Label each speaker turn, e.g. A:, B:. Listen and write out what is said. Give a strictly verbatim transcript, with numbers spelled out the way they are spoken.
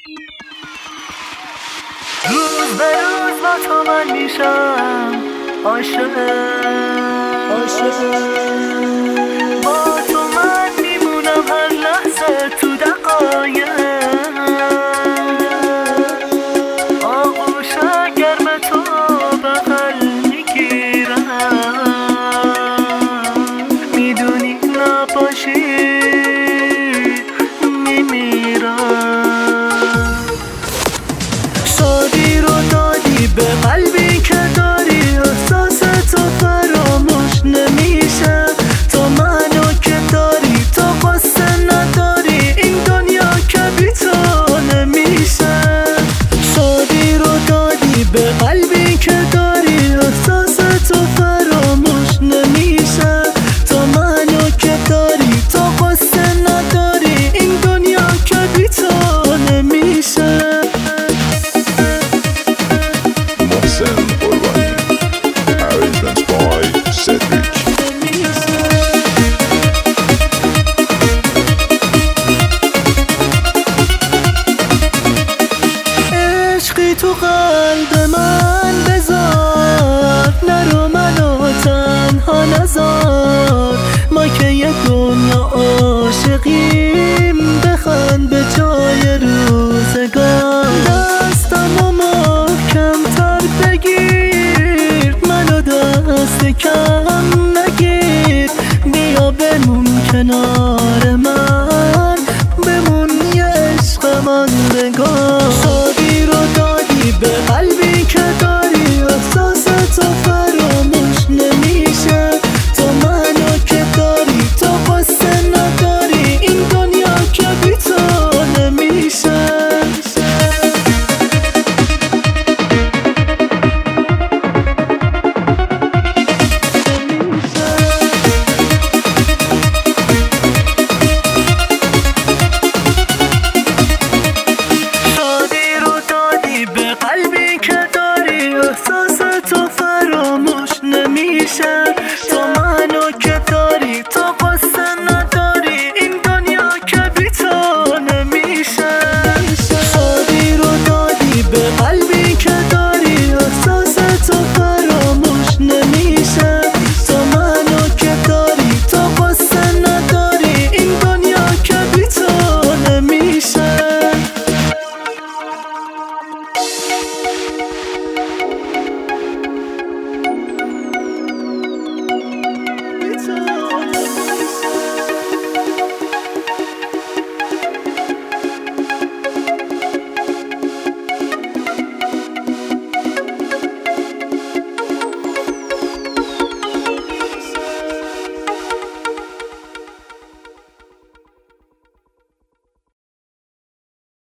A: روز به روز با تو من میشم عاشق عاشق با تو من میمونم هر لحظه تو دقایق آغوش گرم تو بغل میگیرم میدونی نباشی به قلبی که داری احساس تو فراموش نمیشه تو منو که داری تو قصه نداری این دنیا که بی تو نمیشه شادی رو دادی به قلبی که داری احساس تو فراموش نمیشه تو منو که داری تو قصه نداری این دنیا که بی تو نمیشه عشقی تو قلب من بذار نرو منو تنها نذار ما که یه دنیا عاشقیم بخند به جای روزگار دستمو محکم تر بگیر منو دست کم نگیر بیا بمون کنار من بمون یه عشق من بگار